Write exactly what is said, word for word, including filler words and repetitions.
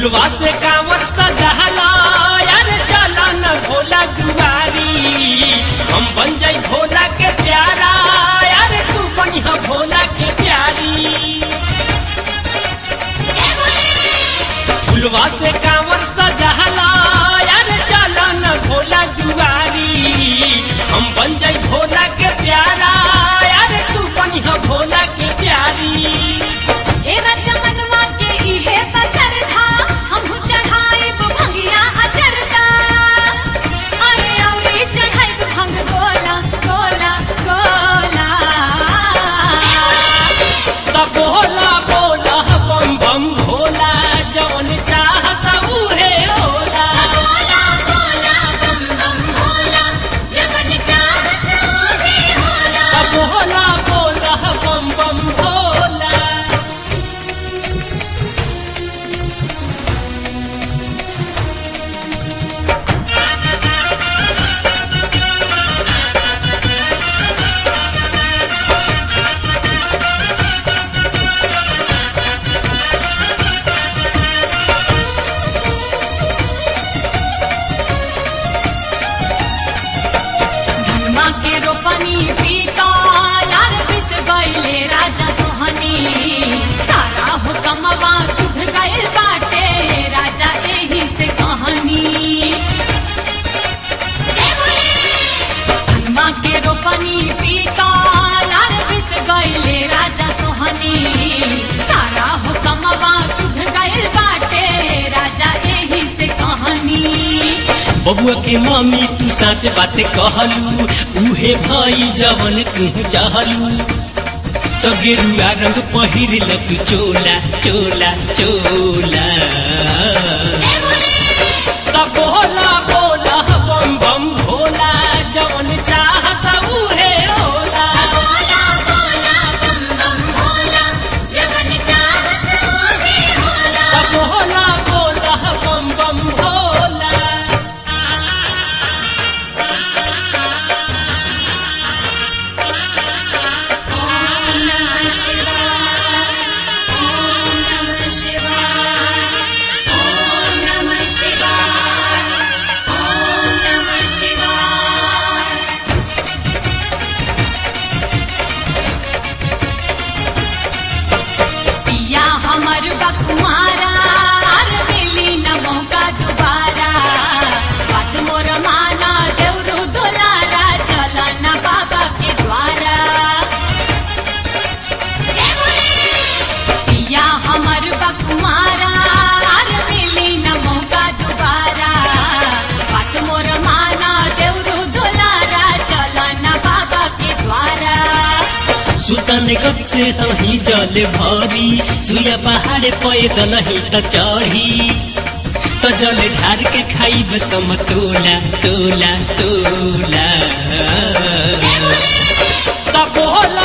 फुलवा से कांवर सजाला यार चला न भोला दुआरी हम बन जाई भोला के प्यारा यार तू बनिहा भोला के प्यारी फुलवा से कांवर सजाला यार चला न भोला दुआरी हम बन जाई भोला के प्यारा यार तू बनिहा भोला के प्यारी ए रजमनवा के इहे बसरधा हमहु चढ़ाइब भंगिया अचरदा अरे औरी चढ़ाइब भंग गोला गोला गोला त बोला बोला बम बम भोला जौन चाहत उहे होला बोला बोला बम बम भोला जवन चाहत उहे होला त बोला बोला बम बम भोला धनमा के रोपनी पीता यार बीत गईले राजा सोहनी सारा हुकमवा सुध गईल बाटे राजा एही से कहानी धनमा के रोपनी पीता यार बीत गईले राजा सोहनी सारा हुकमवा सुध गईल बाटे राजा एही से कहानी बबुआ के मम्मी तू सच बात कहलू उहे भाई जवन तू चाहलू तो गेरुआ रंग पहिर लू चोला चोला चोला त बोला बोला बम बम भोला जवन चाहत उहे होला बोला बोला बम बम भोला जवन चाहत उहे होला त बोला बोला बम बम भोला ओम नमः शिवाय ओम नमः शिवाय ओम नमः शिवाय ओम नमः शिवाय पिया हमर बकुमारा आर मिली न मौका दोबारा बात मोर माना देवरू दुलारा चला न बाबा के द्वारा पिया हमर बकुमारा आर मिली न मौका दोबारा बात मोर माना देवरू दुलारा चला न बाबा के द्वारा सुतन गत से सही जल भरी सुया पहाड़ पैदल ही त चढ़ी त जल ढार के खाइब समतोला तोला तोला त बोला